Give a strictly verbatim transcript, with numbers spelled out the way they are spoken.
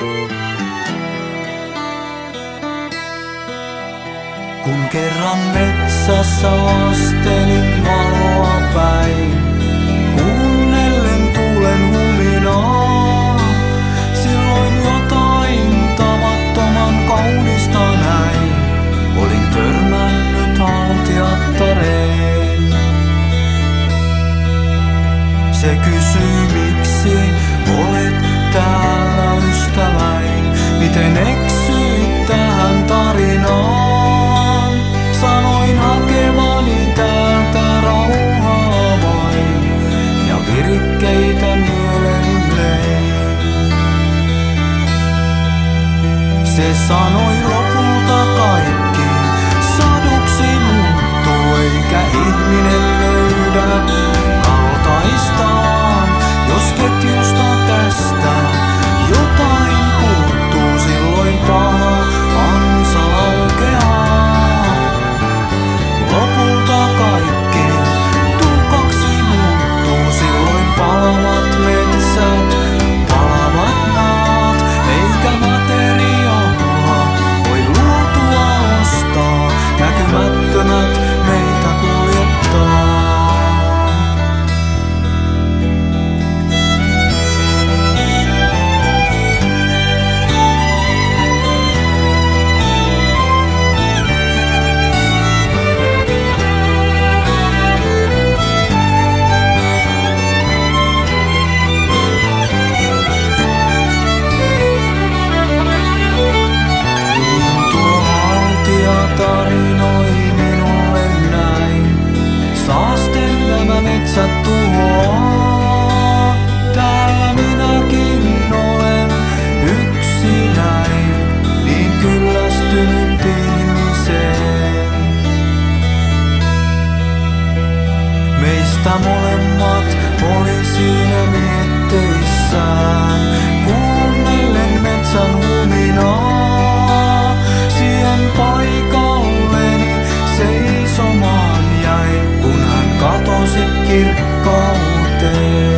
Kun kerran metsässä astelin valoa päin, kuunnellen tuulen huminaa, silloin jotain tavattoman kaunista näin. Olin törmännyt haltijattareen. Se kysyi, miksi olet täällä ystäväin, miten eksyit tähän tarinaan. Sanoin hakevani täältä rauhaa vain ja virikkeitä mielelleen. Se sanoi lopulta kaikki saduksi muuttuu, eikä ihminen löydä kaltaistaan, jos ketjusta tästä jotain puuttuu, silloin paha ansa laukeaa. Lopulta kaikki tukaksi muuttuu, silloin palavat metsät, palavat maat, eikä materiaalia voi luotua ostaa, näkymättömät meitä kuljettaa. Tarinoi minulle näin, saasten nämä metsät tuhoaa. Täällä minäkin olen yksinäin, niin kyllästynyt ihmiseen. Meistä molemmat oli siinä mietteissään, kuunnellen metsän huminaa. Siihen paikalleni seisomaan jäin, kun hän katosi kirkkauteen.